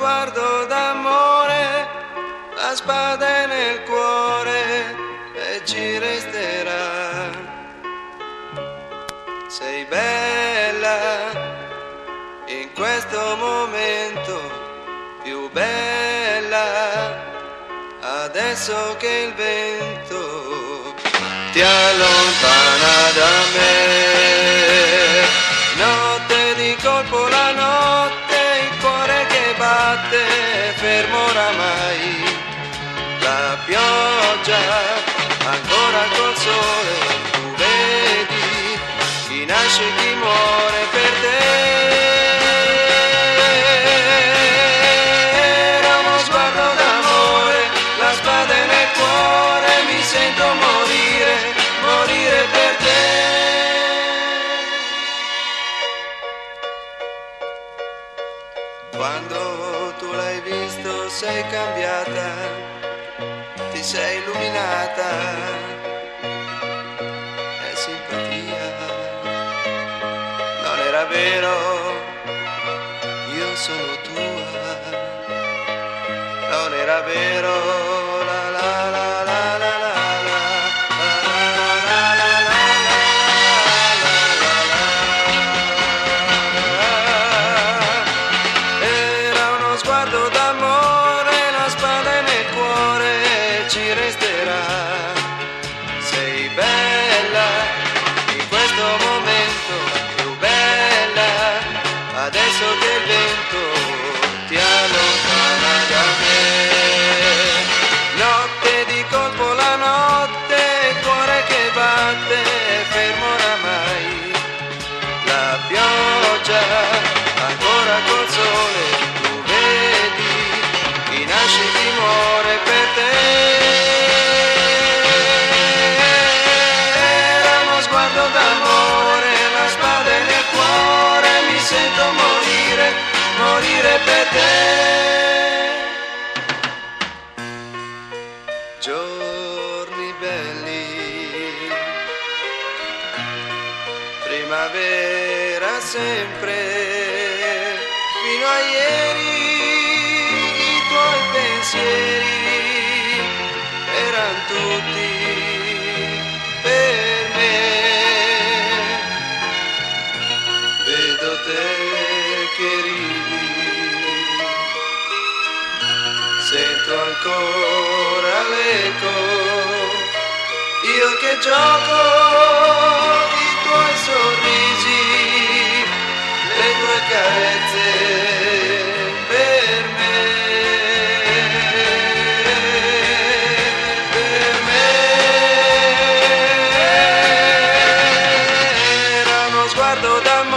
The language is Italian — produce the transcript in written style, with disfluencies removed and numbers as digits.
sguardo d'amore, la spada è nel cuore e ci resterà. Sei bella in questo momento, più bella adesso che il vento ti allontana da me. Notte di colpo la notte, il cuore che batte, fermo oramai. La pioggia ancora col sole, tu vedi chi nasce e chi muore per te. Era uno sguardo d'amore, la spada è nel cuore, mi sento morire, morire per te. Quando tu l'hai visto sei cambiata, ti sei illuminata, è simpatia. Non era vero, io sono tua. Non era vero, la la la la la la. Sguardo d'amore, la spada è nel cuore, ci resterà. Sei bella in questo momento, più bella adesso che il vento ti allontana da me. Notte di colpo la notte, il cuore che batte, fermo oramai. La pioggia ancora col sole, chi nasce chi muore per te. Era uno sguardo d'amore, la spada è nel cuore, mi sento morire, morire per te. Giorni belli, primavera sempre, fino a ieri pensieri eran tutti per me. Vedo te che ridi, sento ancora l'eco, io che gioco i tuoi sorrisi, le tue carezze per me. Sguardo d'amore,